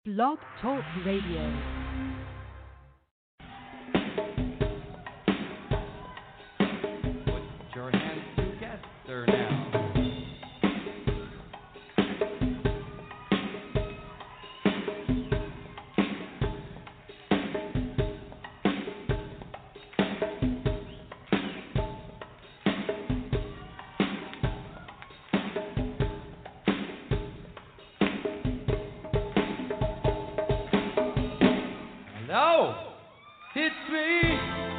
Blog Talk Radio. Put your hands together now. Hello, it's me.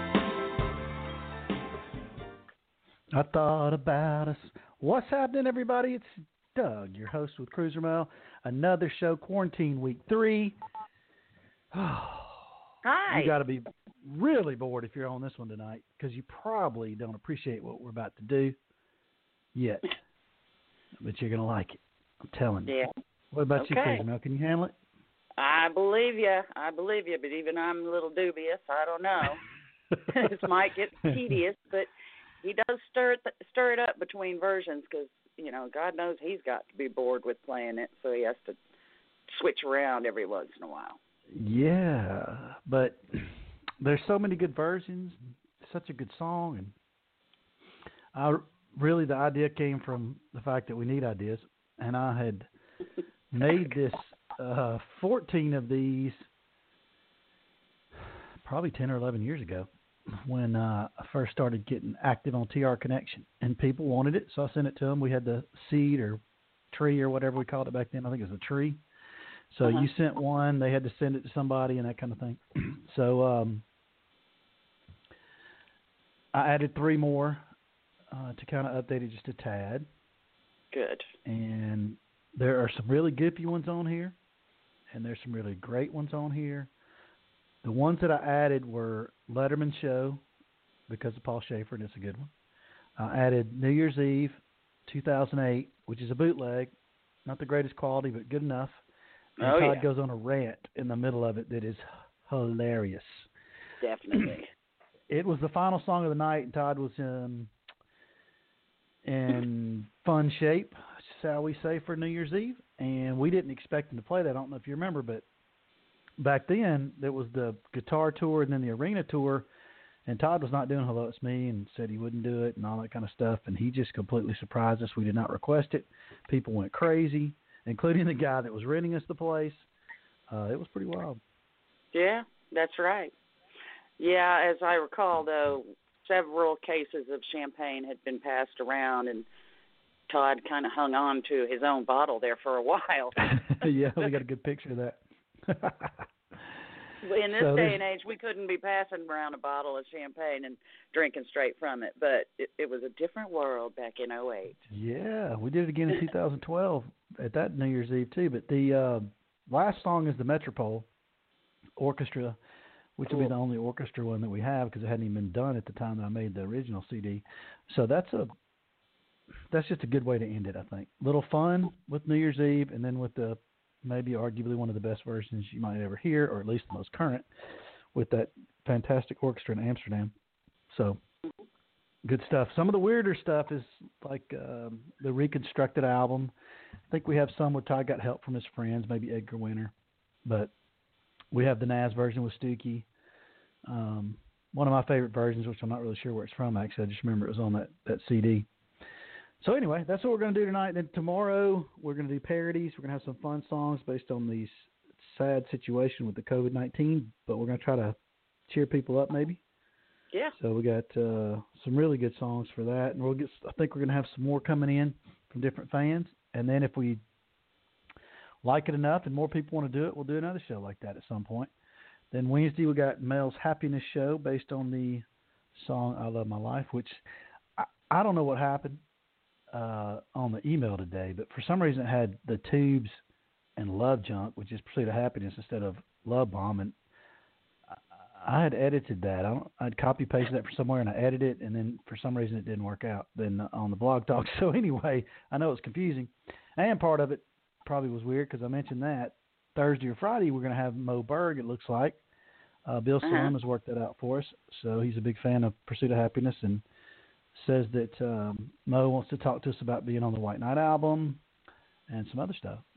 I thought about us. What's happening, everybody? It's Doug, your host with Cruiser Mail. Another show, Quarantine Week 3. Hi. You got to be really bored if you're on this one tonight, because you probably don't appreciate what we're about to do yet. But you're going to like it. I'm telling you. Yeah. What about you, Okay. Cruiser Mail? Can you handle it? I believe you. But even I'm a little dubious. I don't know. This might get tedious, but he does stir it up between versions because, God knows he's got to be bored with playing it, so he has to switch around every once in a while. Yeah, but there's so many good versions. Such a good song, and the idea came from the fact that we need ideas, and I had made this 14 of these probably 10 or 11 years ago when I first started getting active on TR Connection, and people wanted it, so I sent it to them. We had the seed or tree or whatever we called it back then. I think it was a tree. So you sent one, they had to send it to somebody and that kind of thing. So I added 3 more to kind of update it just a tad. Good. And there are some really goofy ones on here, and there's some really great ones on here. The ones that I added were Letterman Show, because of Paul Schaefer, and it's a good one. I added New Year's Eve, 2008, which is a bootleg. Not the greatest quality, but good enough. And Todd goes on a rant in the middle of it that is hilarious. Definitely. It was the final song of the night, and Todd was in fun shape, shall we say, for New Year's Eve. And we didn't expect him to play that. I don't know if you remember, but back then there was the guitar tour and then the arena tour, and Todd was not doing Hello, It's Me, and said he wouldn't do it and all that kind of stuff. And he just completely surprised us. We did not request it. People went crazy, including the guy that was renting us the place. It was pretty wild. Yeah, that's right. Yeah, as I recall, though, several cases of champagne had been passed around, and Todd kind of hung on to his own bottle there for a while. Yeah, we got a good picture of that. In this day and age, we couldn't be passing around a bottle of champagne and drinking straight from it, but it was a different world back in '08. Yeah, we did it again in 2012 at that New Year's Eve too. But the last song is the Metropole Orchestra, which will be the only orchestra one that we have because it hadn't even been done at the time that I made the original CD. So that's just a good way to end it, I think. Little fun with New Year's Eve, and then with the maybe arguably one of the best versions you might ever hear, or at least the most current, with that fantastic orchestra in Amsterdam. So good stuff. Some of the weirder stuff is like the reconstructed album. I think we have some where Todd got help from his friends, maybe Edgar Winter. But we have the Nas version with Stookie. One of my favorite versions, which I'm not really sure where it's from, actually. I just remember it was on that CD. So anyway, that's what we're going to do tonight. Then tomorrow we're going to do parodies. We're going to have some fun songs based on these sad situation with the COVID-19, but we're going to try to cheer people up maybe. Yeah. So we got some really good songs for that, and I think we're going to have some more coming in from different fans. And then if we like it enough and more people want to do it, we'll do another show like that at some point. Then Wednesday we got Mel's Happiness Show based on the song I Love My Life, which I don't know what happened on the email today, but for some reason it had the Tubes and Love Junk, which is Pursuit of Happiness, instead of Love Bomb, and I had edited that. I'd copy pasted that from somewhere, and I edited it, and then for some reason it didn't work out then on the blog talk. So anyway, I know it's confusing, and part of it probably was weird because I mentioned that Thursday or Friday we're going to have Mo Berg, it looks like. Bill Salem has worked that out for us, so he's a big fan of Pursuit of Happiness, and says that Mo wants to talk to us about being on the White Knight album and some other stuff.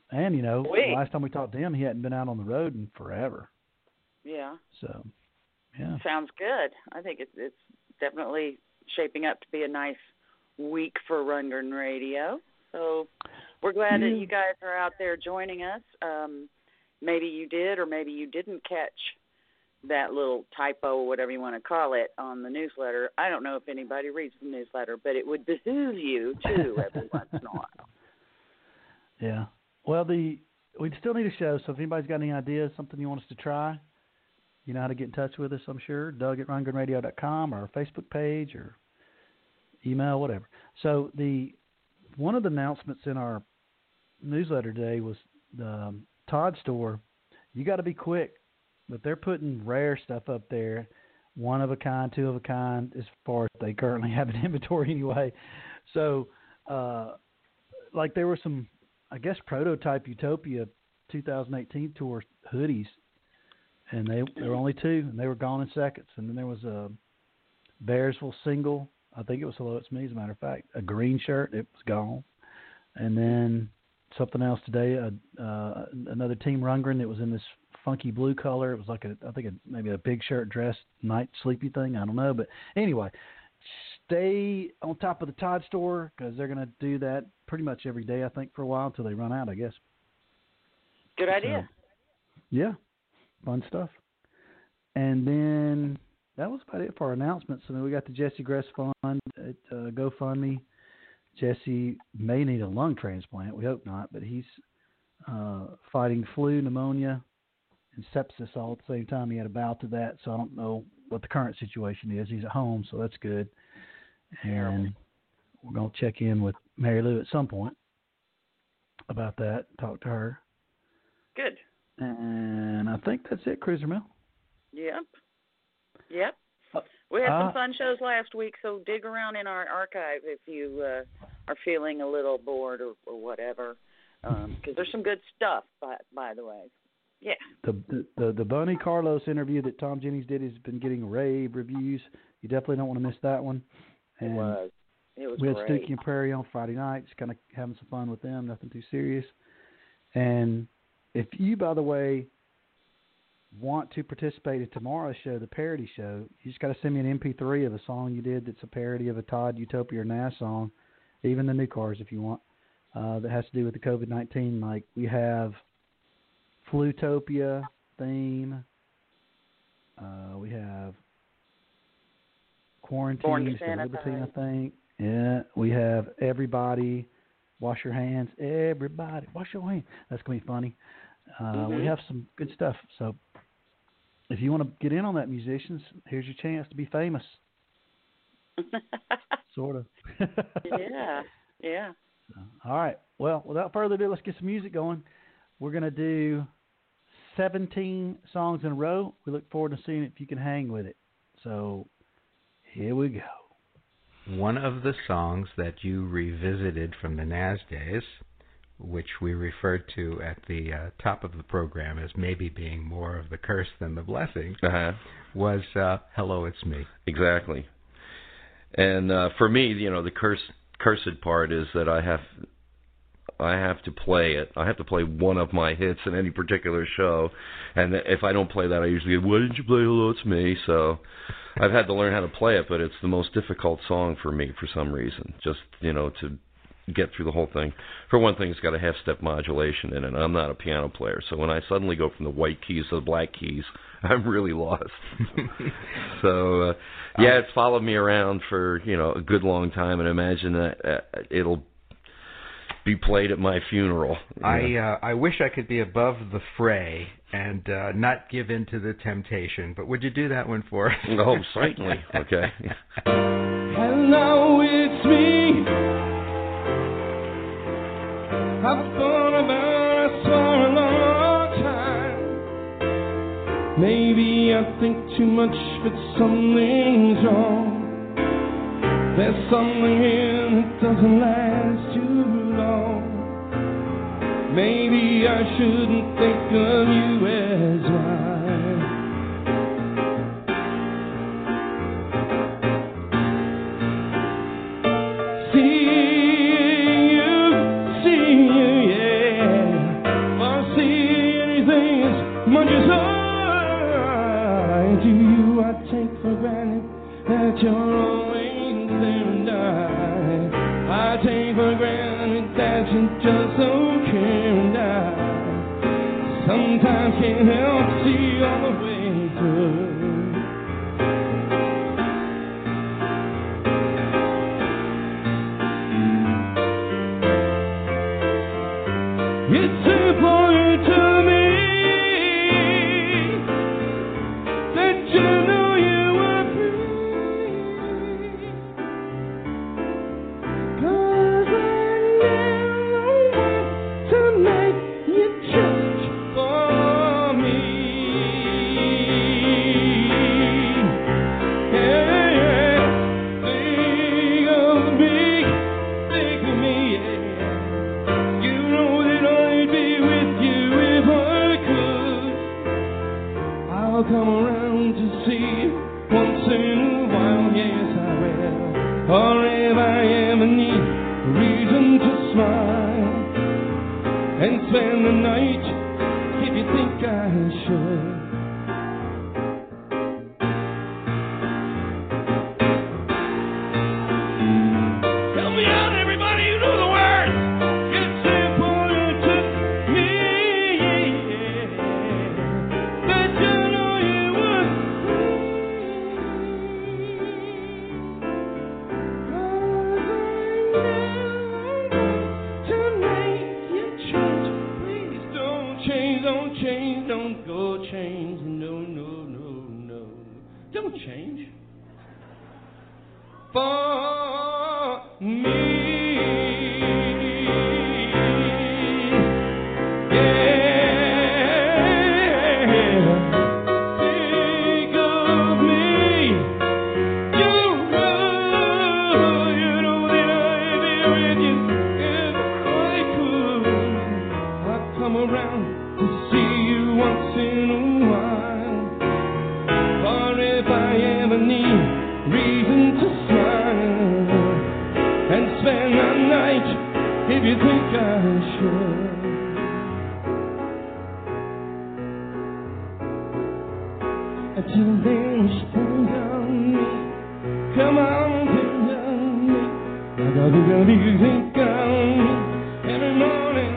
And, last time we talked to him, he hadn't been out on the road in forever. Yeah. So, yeah. Sounds good. I think it's definitely shaping up to be a nice week for Rundgren Radio. So we're glad that you guys are out there joining us. Maybe you did or maybe you didn't catch that little typo, whatever you want to call it, on the newsletter. I don't know if anybody reads the newsletter, but it would behoove you, too, every once in a while. Yeah. Well, we still need a show, so if anybody's got any ideas, something you want us to try, you know how to get in touch with us, I'm sure. Doug at RundgrenRadio.com or our Facebook page or email, whatever. So one of the announcements in our newsletter today was the Todd store. You got to be quick, but they're putting rare stuff up there, one of a kind, two of a kind, as far as they currently have in inventory anyway. So, there were some, I guess, prototype Utopia 2018 tour hoodies, and there were only two, and they were gone in seconds. And then there was a Bearsville single. I think it was Hello, It's Me, as a matter of fact. A green shirt, it was gone. And then something else today, another Team Rundgren that was in this funky blue color. It was like maybe a big shirt dress, night sleepy thing. I don't know. But anyway, stay on top of the Todd store because they're going to do that pretty much every day, I think, for a while until they run out, I guess. Good idea. So, yeah, fun stuff. And then that was about it for our announcements. And then we got the Jesse Gress Fund at GoFundMe. Jesse may need a lung transplant. We hope not, but he's fighting flu, pneumonia, and sepsis all at the same time. He had a bout of that, so I don't know what the current situation is. He's at home, so that's good. And we're going to check in with Mary Lou at some point about that, talk to her. Good. And I think that's it, Cruiser Mill. Yep. We had some fun shows last week, so dig around in our archive if you are feeling a little bored or whatever, because there's some good stuff, by the way. Yeah. The Bunny Carlos interview that Tom Jennings did has been getting rave reviews. You definitely don't want to miss that one. And it was we had great. Stookie and Prairie on Friday night, just kind of having some fun with them, nothing too serious. And if you, by the way, want to participate in tomorrow's show, the parody show, you just got to send me an MP3 of a song you did that's a parody of a Todd, Utopia, or Nas song, even the new cars if you want, that has to do with the COVID-19. Like we have Flutopia theme, we have Quarantine, Libertine, I think. Yeah, we have Everybody, Wash Your Hands. Everybody, wash your hands. That's going to be funny. We have some good stuff. So if you want to get in on that, musicians, here's your chance to be famous. Sort of. Yeah. So, all right. Well, without further ado, let's get some music going. We're going to do 17 songs in a row. We look forward to seeing if you can hang with it. So here we go. One of the songs that you revisited from the Nas days, which we referred to at the top of the program as maybe being more of the curse than the blessing, was Hello, It's Me. Exactly. And for me, the cursed part is that I have to play it. I have to play one of my hits in any particular show, and if I don't play that, I usually go, why didn't you play Hello, It's Me? So I've had to learn how to play it, but it's the most difficult song for me for some reason, just, to get through the whole thing. For one thing, it's got a half-step modulation in it, and I'm not a piano player, so when I suddenly go from the white keys to the black keys, I'm really lost. So, it's followed me around for, a good long time, and I imagine that it'll be played at my funeral. I wish I could be above the fray and not give in to the temptation, but would you do that one for us? Oh, certainly. Okay. Hello, it's me. I've thought about us for a long time. Maybe I think too much, but something's wrong. There's something here that doesn't last too long. Maybe I shouldn't think of you as mine. See you, yeah. much as I do you, I take for granted that you're always there and I take for granted that you just don't care and I sometimes can't help see all the way through. It's important to me that you know you were free, 'cause I never want to make you just for me. Yeah, think of me, yeah. You know that I'd be with you if I could. I'll come around to see you once in a while, yes I will. Or if I ever need a reason to smile and spend the night, if you think I should. Help me out, everybody, you know the words. It's important to me, yeah, that you know you were free. 'Cause I never want to make you change. Please don't change, don't go change. No, no, no, no. Don't change. For me. Around to see you once in a while, or if I ever need reason to smile and spend the night, if you think I should. Until then, spend on me, come on, think on me, like I think of you, think on me every morning.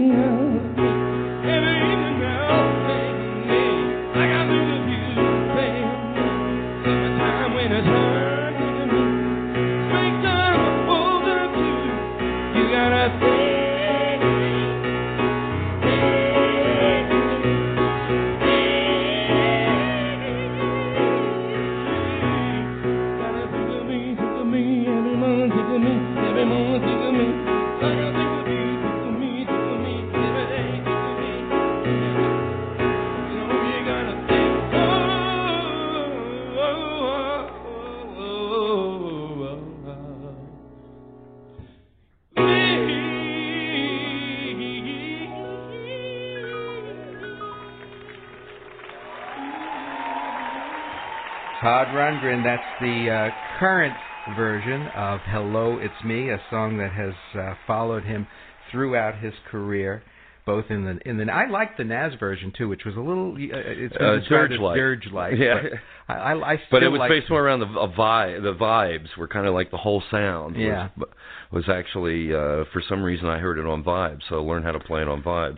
Todd Rundgren, that's the current version of Hello, It's Me, a song that has followed him throughout his career, both in the I like the Nas version too, which was a little it's dirge-like. Yeah. But I still but it was like based more around the vibes were kind of like the whole sound. Yeah. Was actually for some reason I heard it on Vibes, so I learned how to play it on Vibes.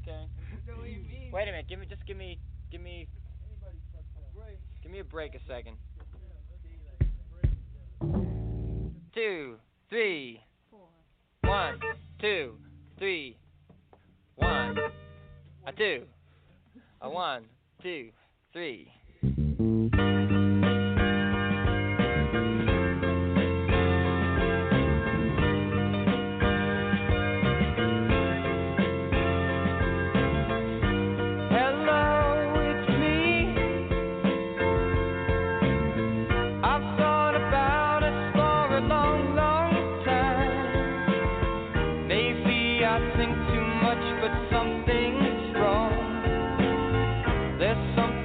Okay. Wait a minute. Give me a break a second. 2, 3, 1, 2, 3, 1, a 2, a 1, 2, 3. But something's wrong. There's something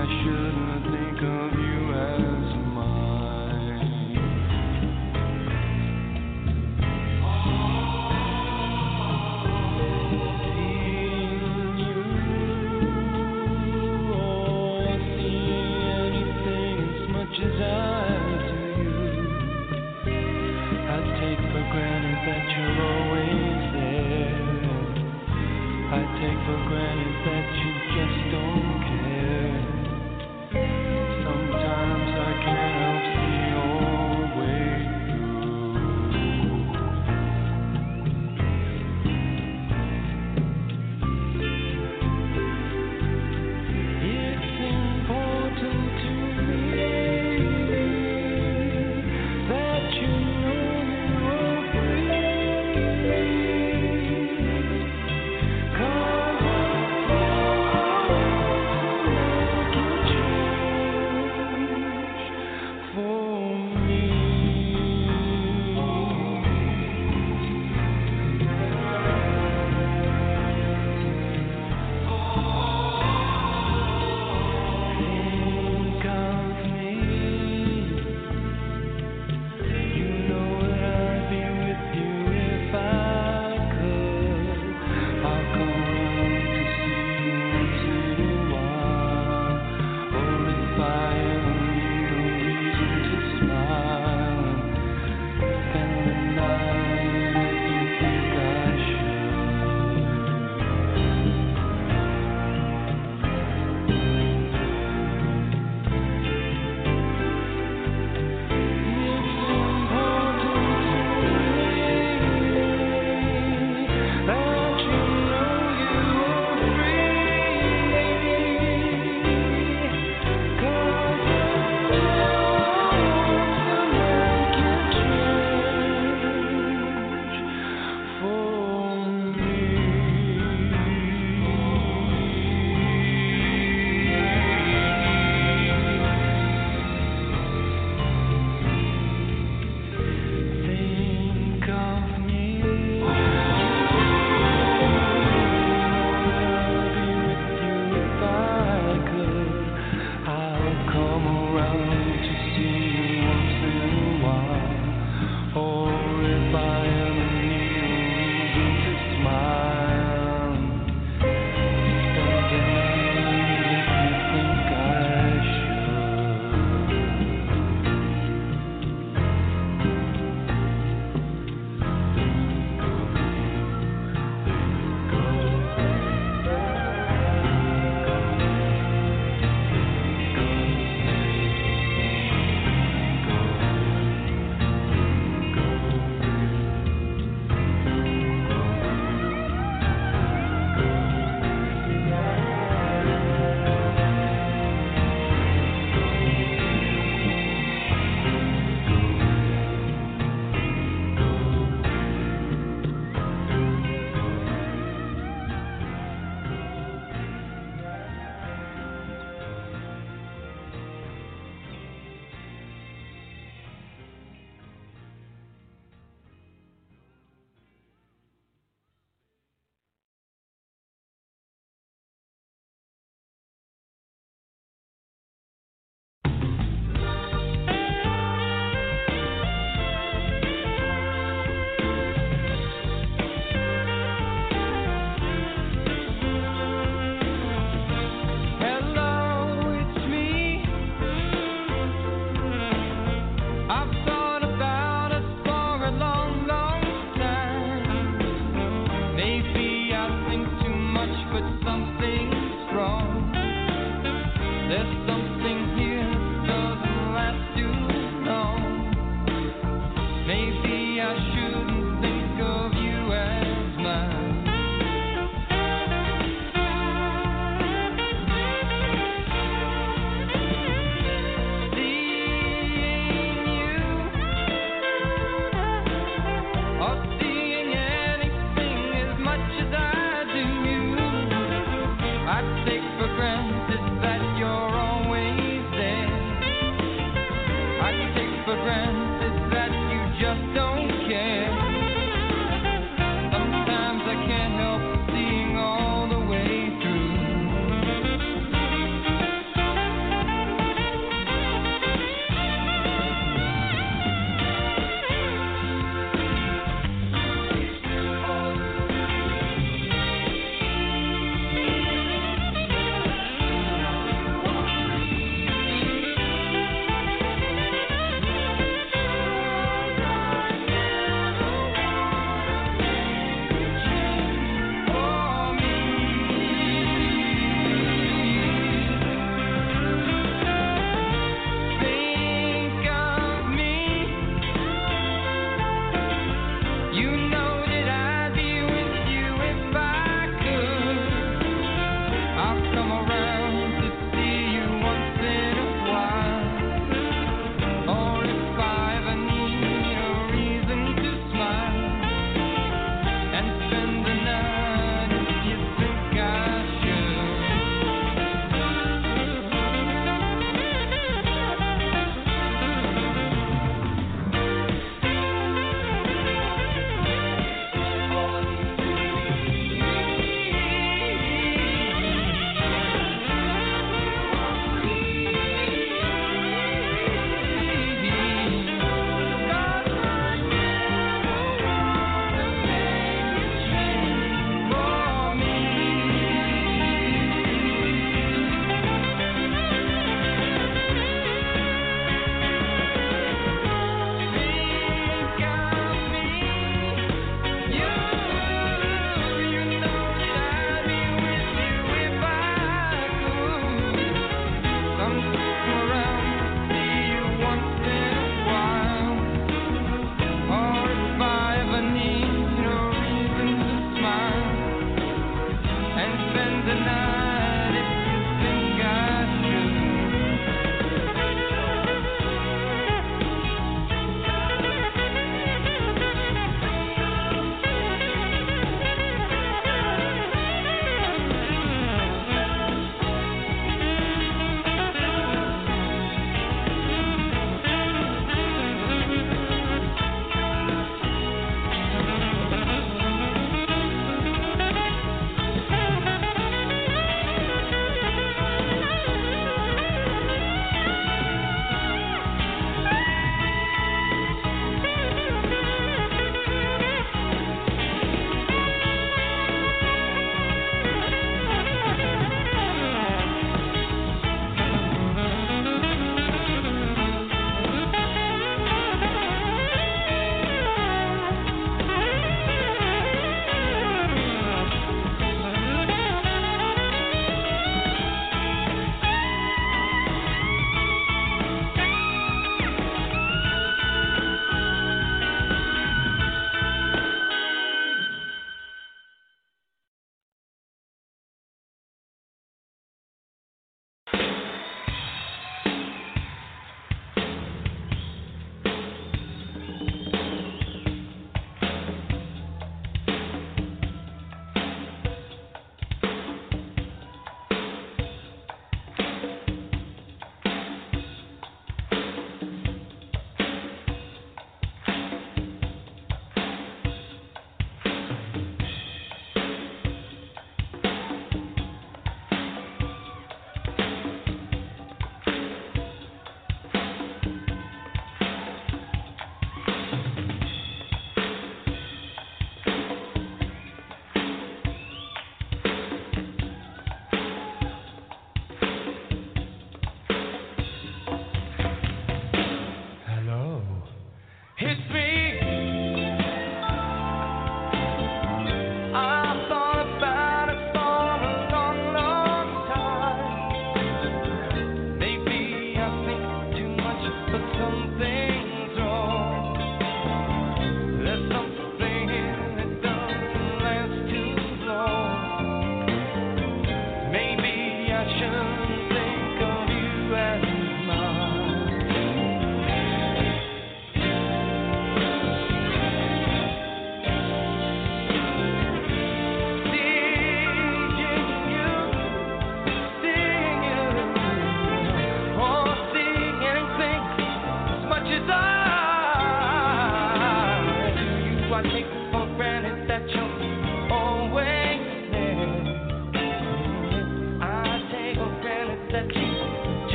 I shouldn't think of you as mine. Seeing you or seeing anything as much as I do you, I take for granted that you're always there. I take for granted that you just don't care. Sometimes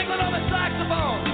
Franklin on the saxophone.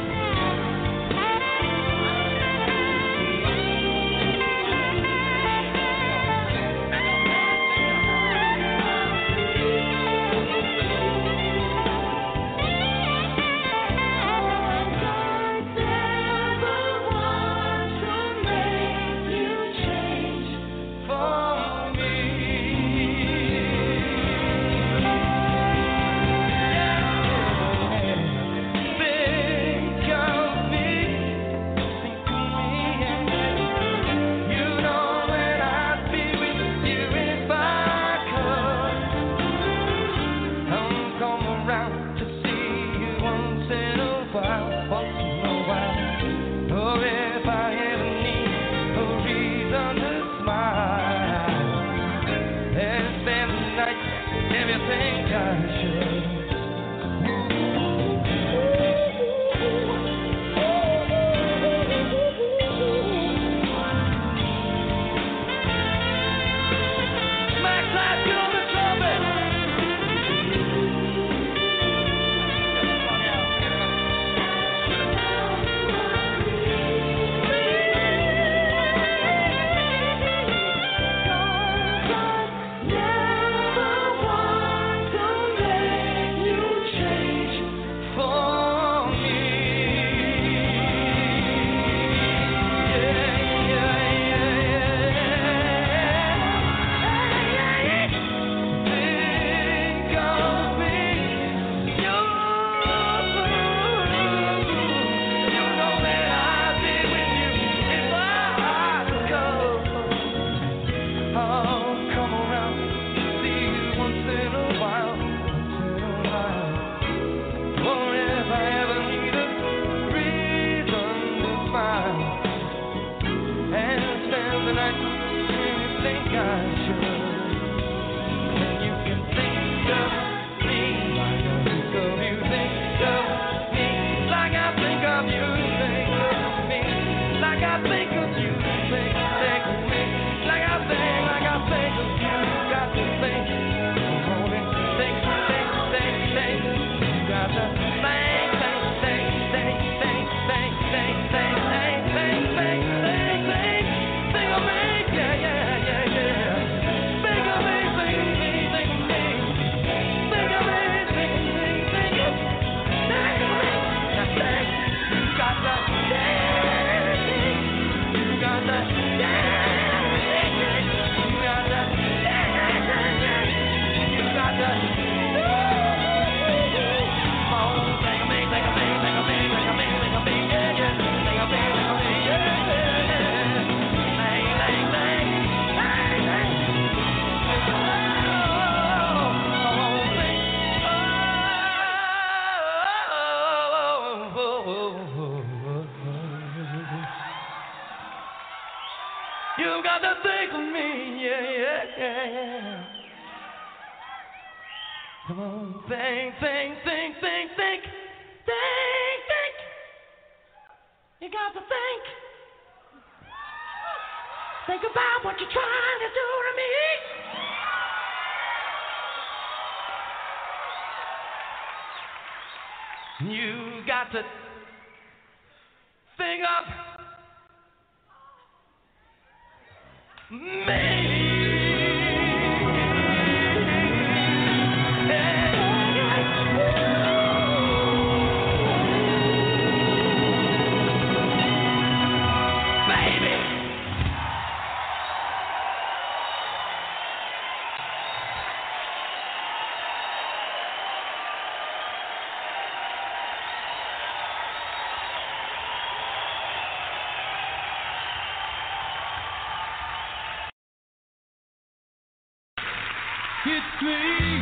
It's me.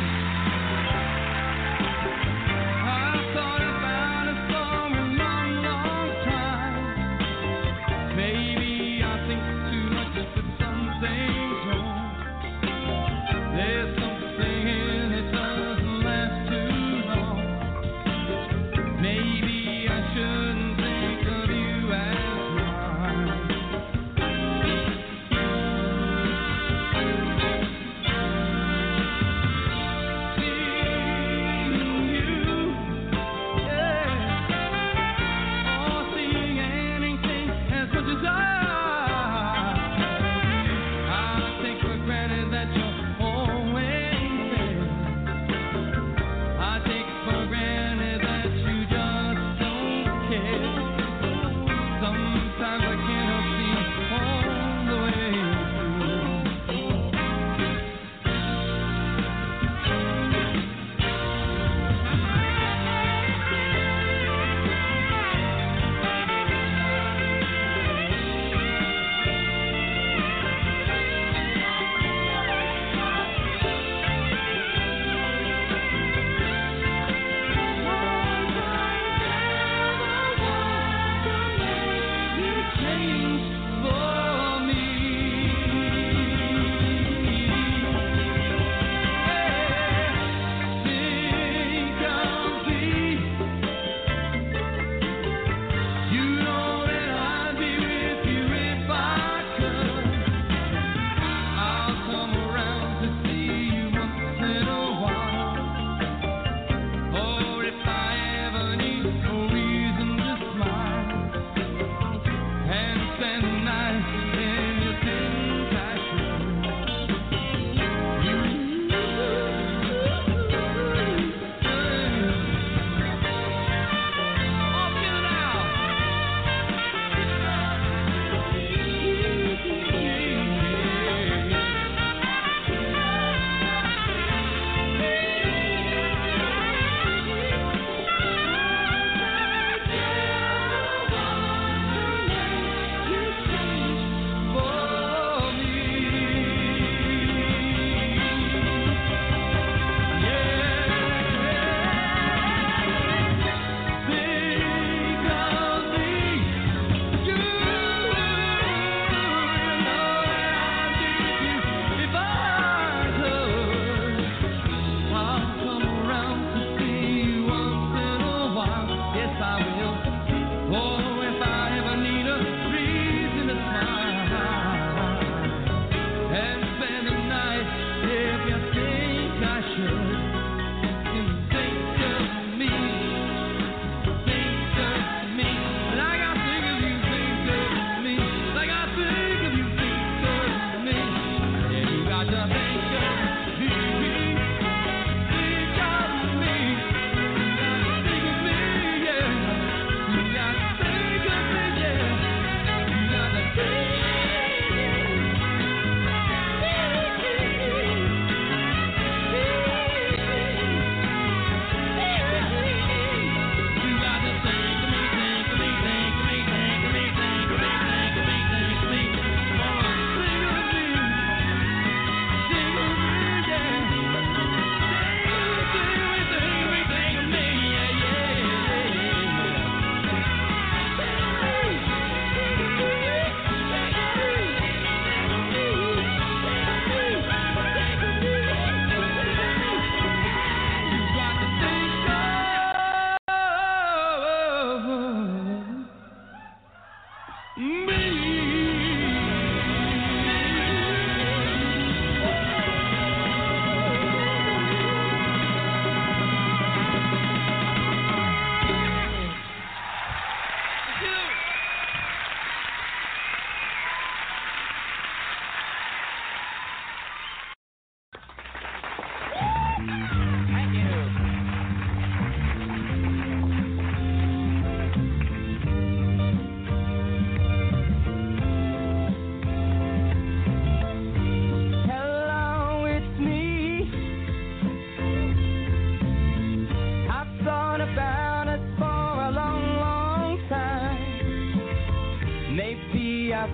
I thought about a song a long, long time. Maybe I think too much, but something's wrong. There's something that doesn't last too long. Maybe I shouldn't think of you as mine.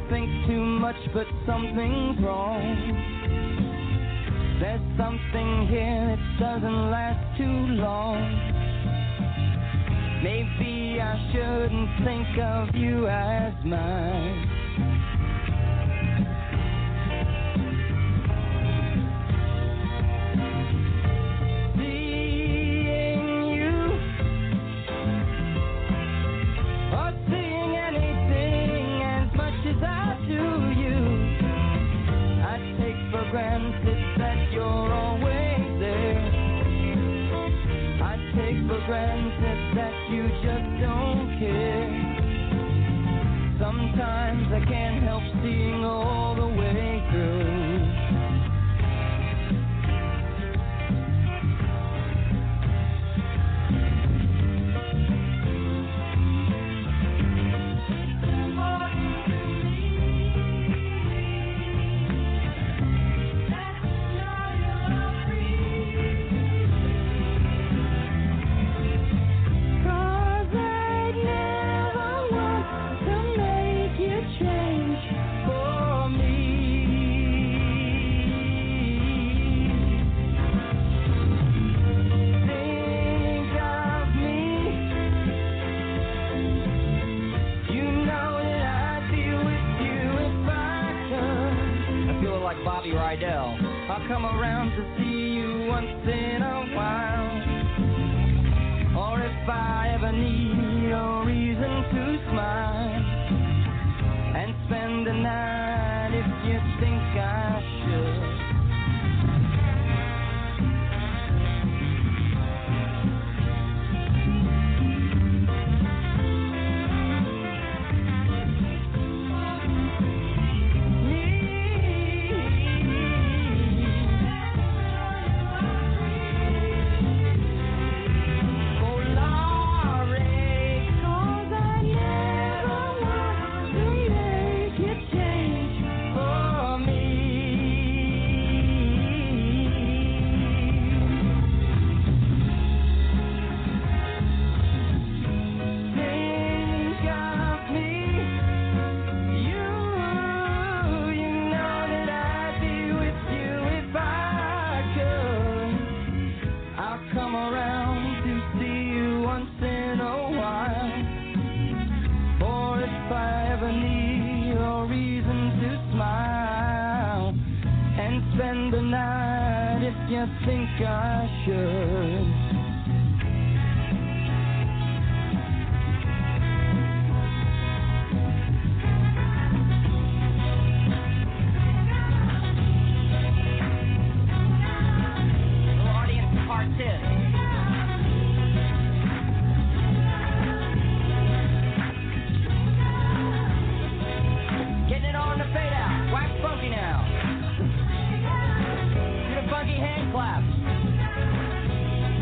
think too much, but something's wrong. There's something here that doesn't last too long. Maybe I shouldn't think of you as mine. Granted that you're always there. I take for granted that you just don't care. Sometimes I can't help seeing all the way through. I'll come around to see you once in a while. Or if I ever need a reason to smile and spend the night if you think I should. Spend the night if you think I should. Audience part 10. Getting it on the fade out. Wax funky now. Funky hand claps.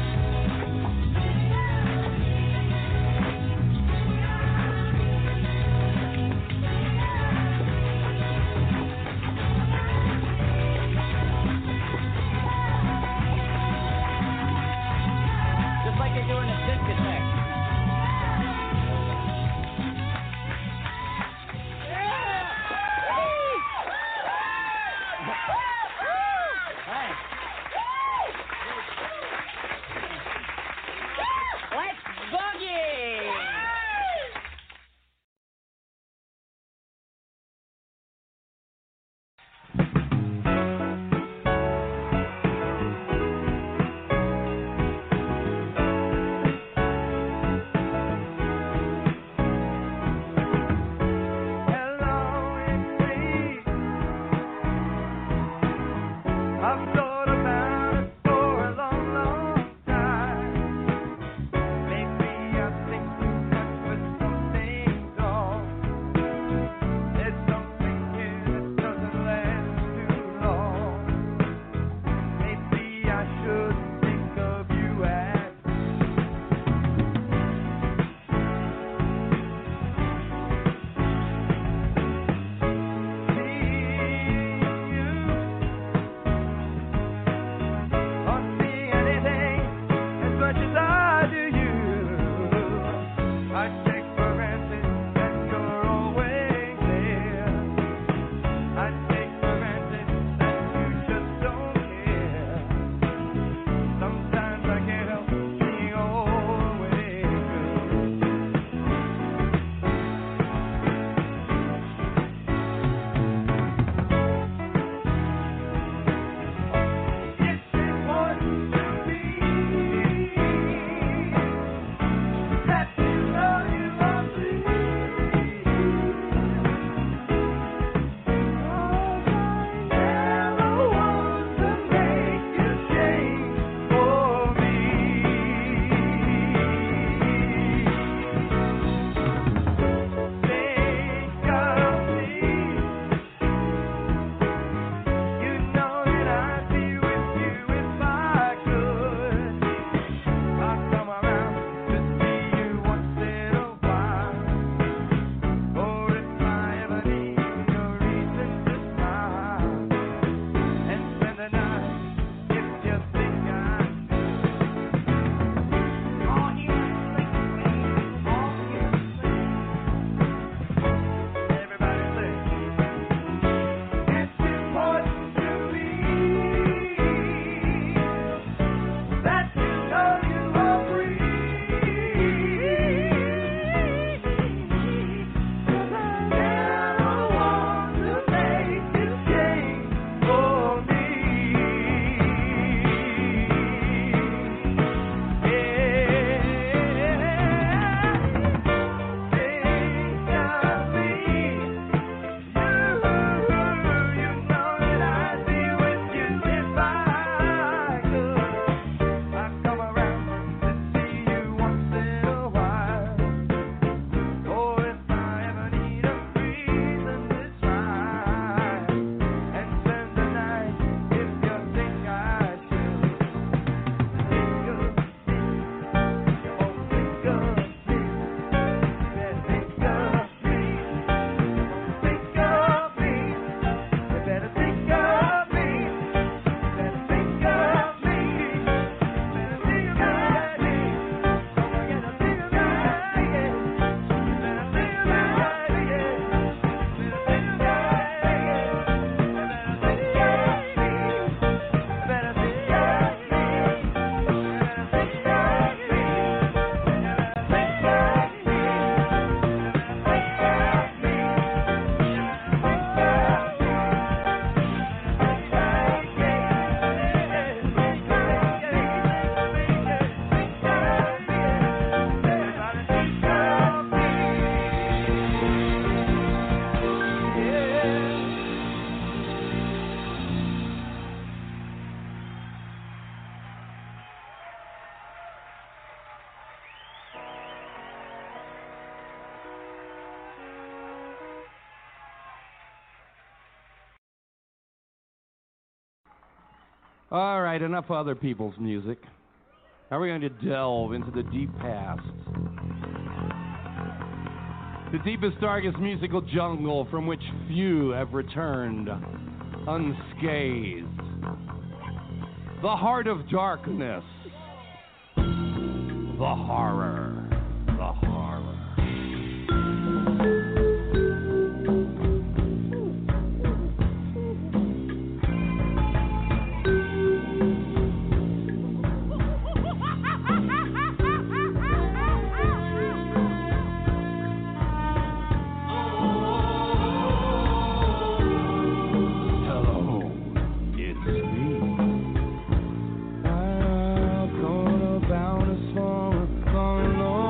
All right, enough of other people's music. Now we're going to delve into the deep past. The deepest, darkest musical jungle from which few have returned unscathed. The heart of darkness. The horror. The horror. Gonna bound us for a long, long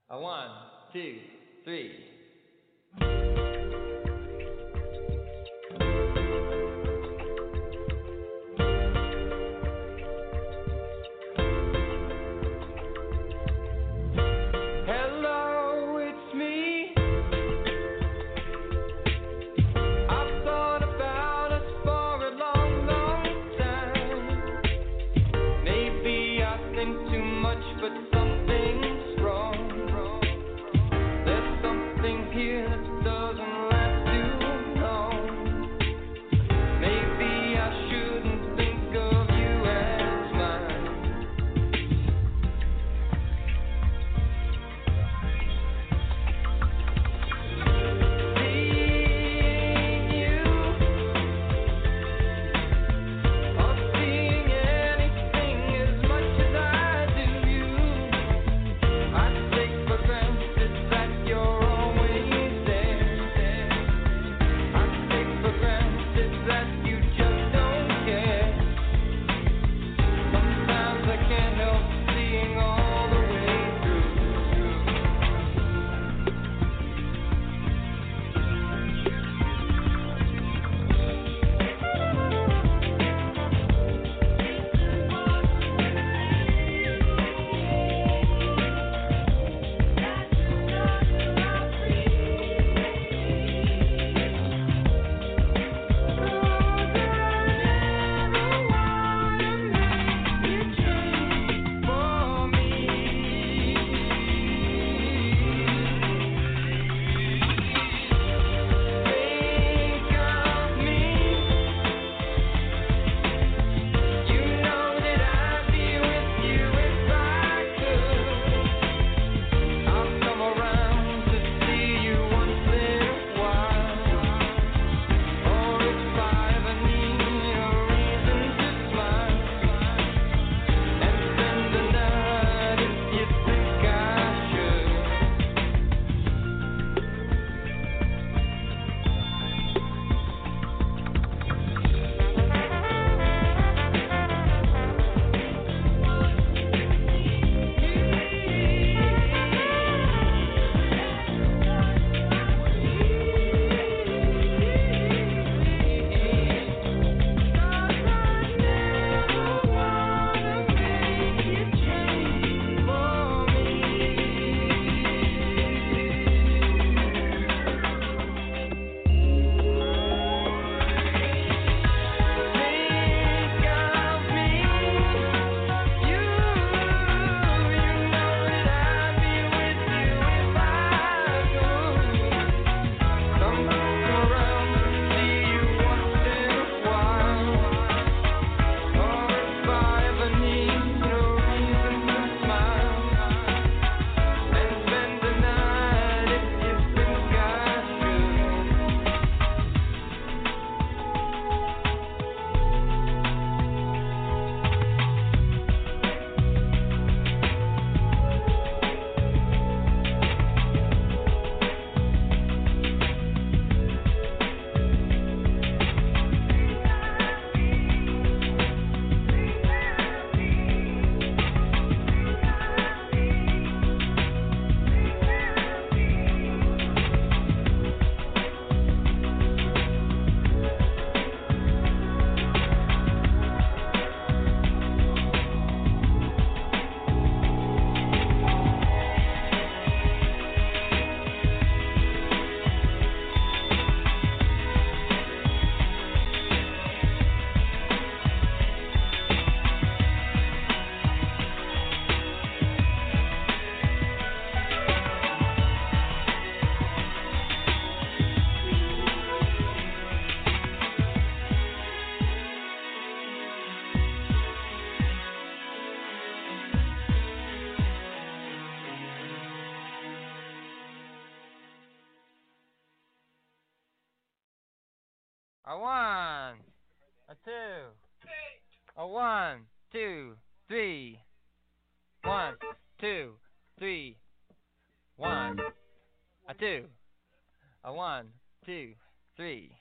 A 1, 2, 3. Hello, it's me. I've thought about us for a long, long time. Maybe I think too much, but something's wrong. There's something here that doesn't last too long. Maybe I shouldn't think of you as mine. Seeing you, or seeing anything as much as I do you, I take for granted that you're always there. I take for granted that you just don't care. Sometimes I can't help seeing all the way through. A 1, a 2, a 1, 2, 3. 1, 2, 3. 1, a 2, a 1, 2, 3.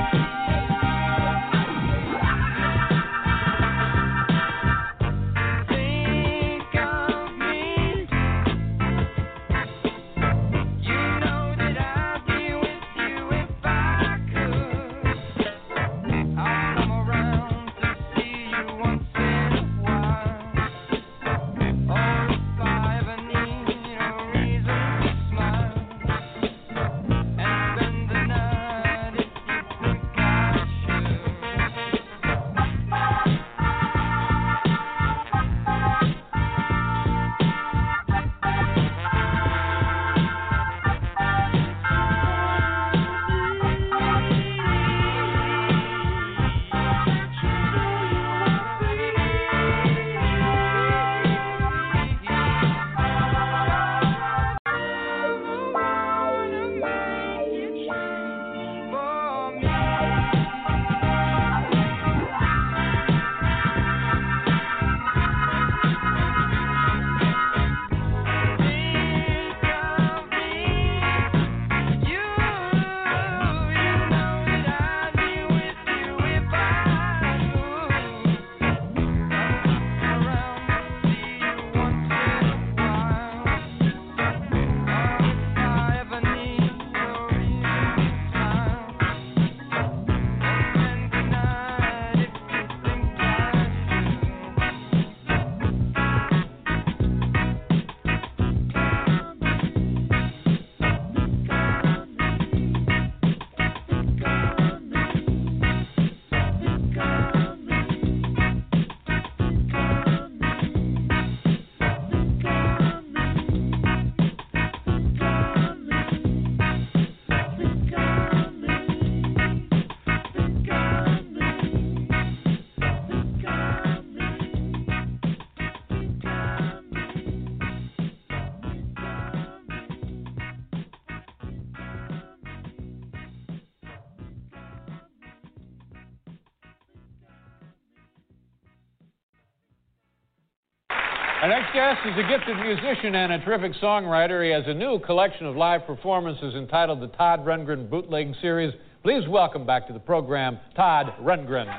Our next guest is a gifted musician and a terrific songwriter. He has a new collection of live performances entitled the Todd Rundgren Bootleg Series. Please welcome back to the program, Todd Rundgren.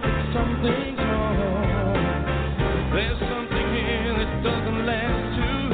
There's something here that doesn't last too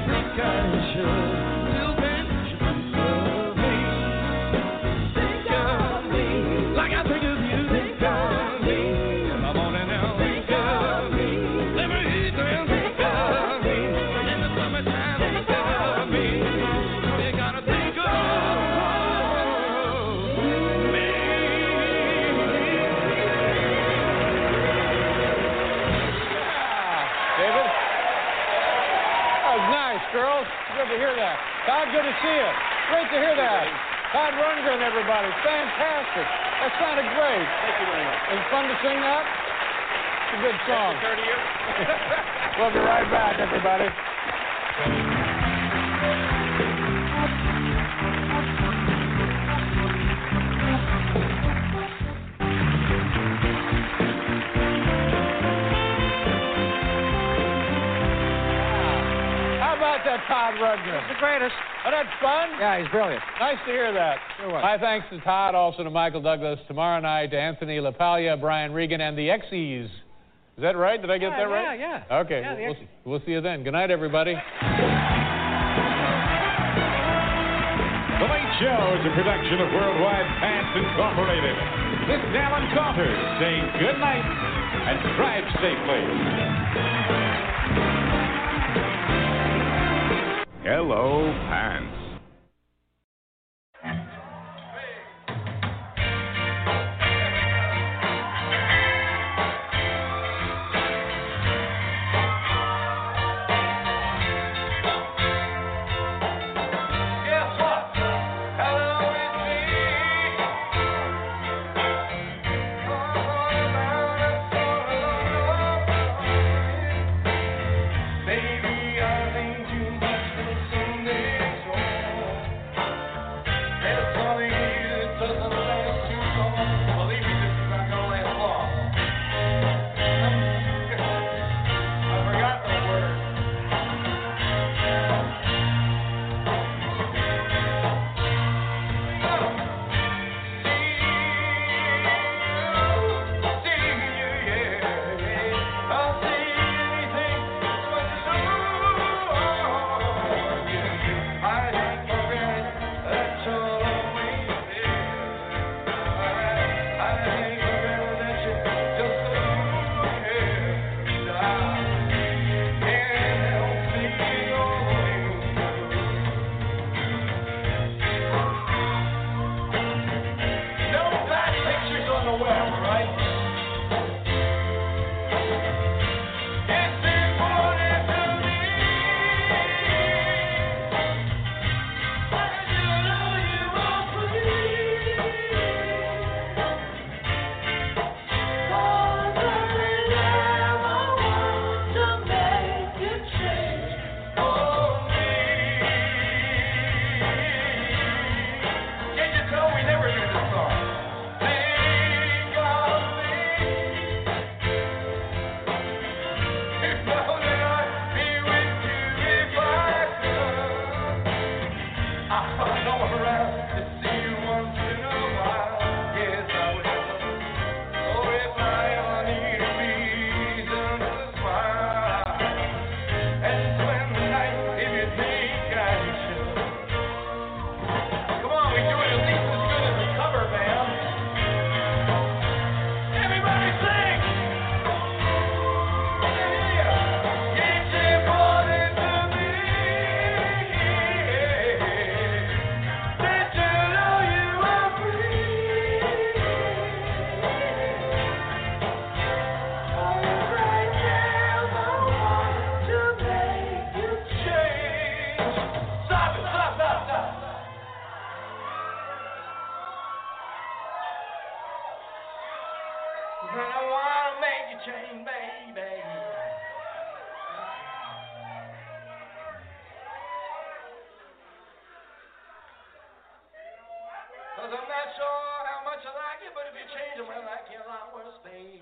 think I should. Well, then you think of me. Think of me. Like I think of you. Think of me. In the morning now. Think of me. Let me hear them. Think of me. In the summertime. Think of me. You gotta think of me. David? That was nice, girls. Good to hear that. Todd, good to see you. Great to hear that. Todd Rundgren, everybody. Fantastic. That sounded great. Thank you very much. It was fun to sing that. It's a good song. Turn to you. We'll be right back, everybody. How about that Todd Rundgren? He's the greatest. Oh, that's fun? Yeah, he's brilliant. Nice to hear that. Sure was. My thanks to Todd, also to Michael Douglas, tomorrow night to Anthony LaPaglia, Brian Regan, and the X's. Is that right? Did I get that right? Yeah. Okay, Yeah, the we'll see you then. Good night, everybody. The Late Show is a production of Worldwide Pants Incorporated. This is Alan Coulter saying good night and drive safely. Hello, Pants. Guess what? Hello, it's me. Baby, I think too much for Sunday song. There's something here that doesn't last too long. Believe me, this is not gonna last long. I forgot the word. No bad pictures on the web, right? It's important to me. I should know you are free. 'Cause I never want to make you change for me. Can't you tell we never do this song? Think of me. You know that I'd be with you if I could. I'll come around to see you once in a while. Yes, I will. Oh, if I ever need a reason to smile and spend the night if you think I should. Come on, we do it at least as good as the cover band. Everybody sing! Yeah. It's important to me that you know you are free. Right now, I want to make you change. Stop it! Stop! I want to make you change, baby. 'Cause I'm not sure how much I like you, but if you change them, well, I can't a lot worse, baby.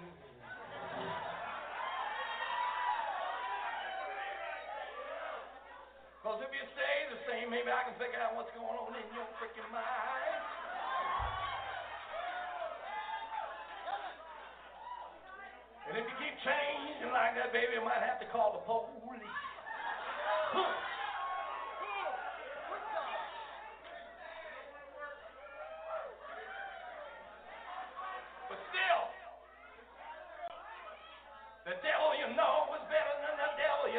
'Cause if you stay the same, maybe I can figure out what's going on in your freaking mind. And if you keep changing like that, baby, I might have to call the police.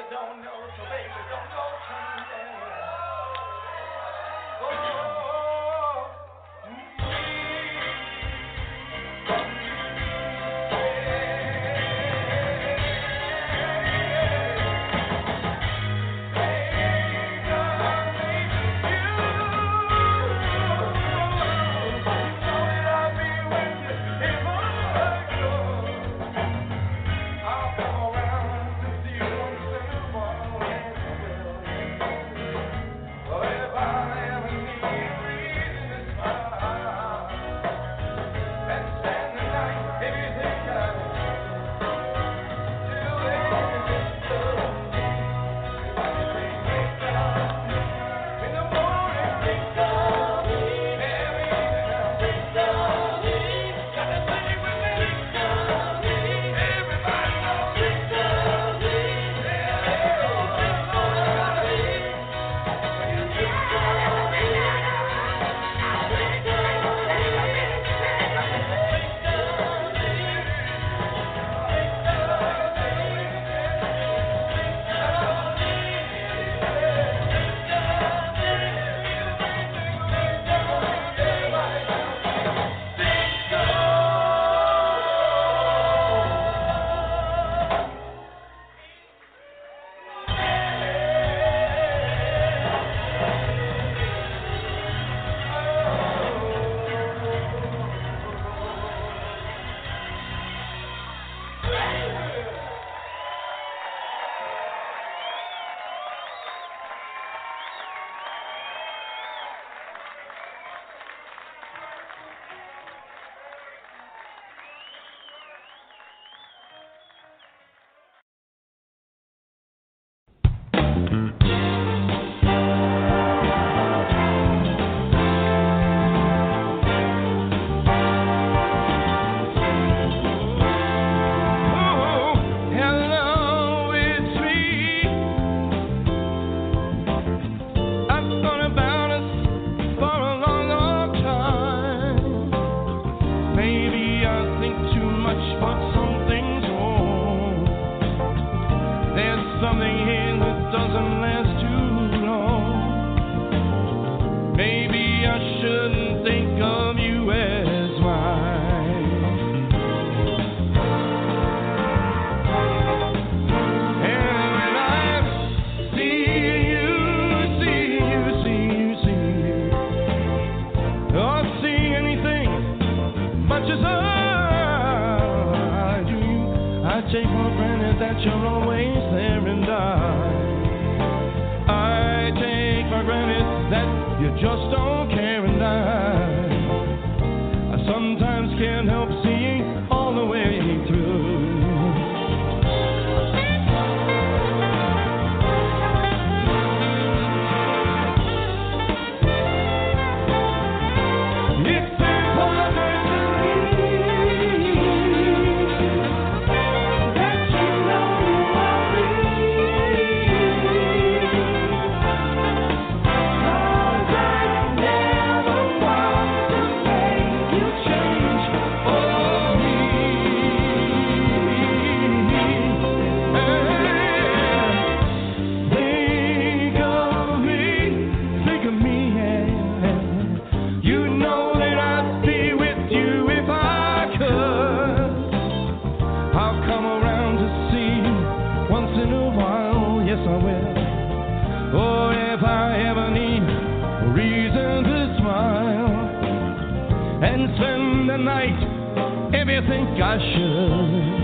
And spend the night if you think I should.